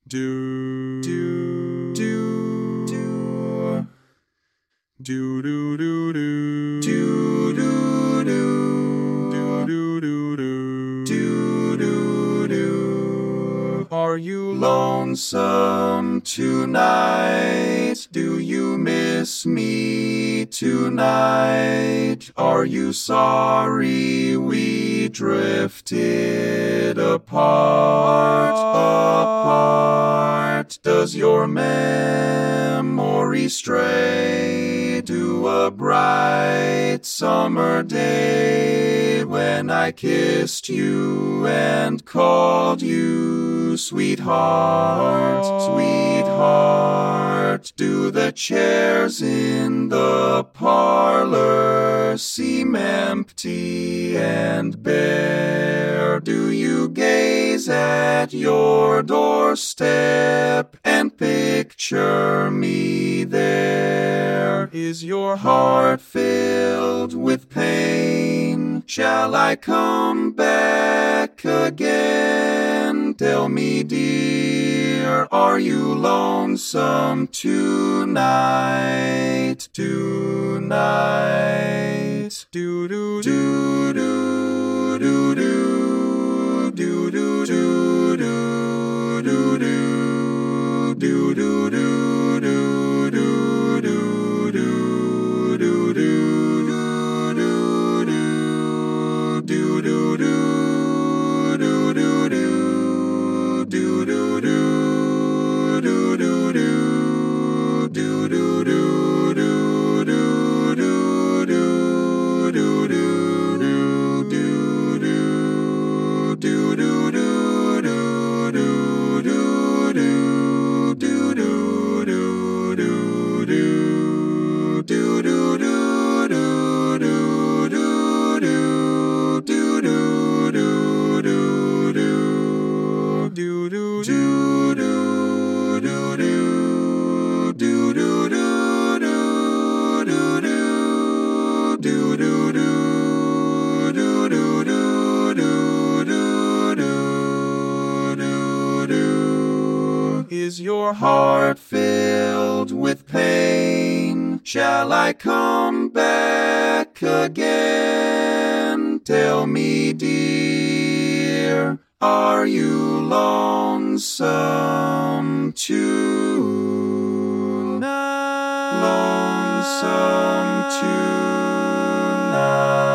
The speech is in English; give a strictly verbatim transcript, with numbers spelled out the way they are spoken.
Do do do do do do do do do do do do do do do do. Are you lonesome tonight? Do you miss me tonight? Are you sorry we drifted apart? Apart. Does your memory stray to a bright summer day when I kissed you and called you sweetheart, sweetheart? Do the chairs in the parlor seem empty and bare? Do you gaze at your doorstep and picture me there? Is your heart filled with pain? Shall I come back again? Tell me, dear, are you lonesome tonight? Tonight. Do do do do do do do do do do do do do do Is your heart filled with pain? Shall I come back again? Tell me, dear, are you lonesome tonight? Lonesome tonight.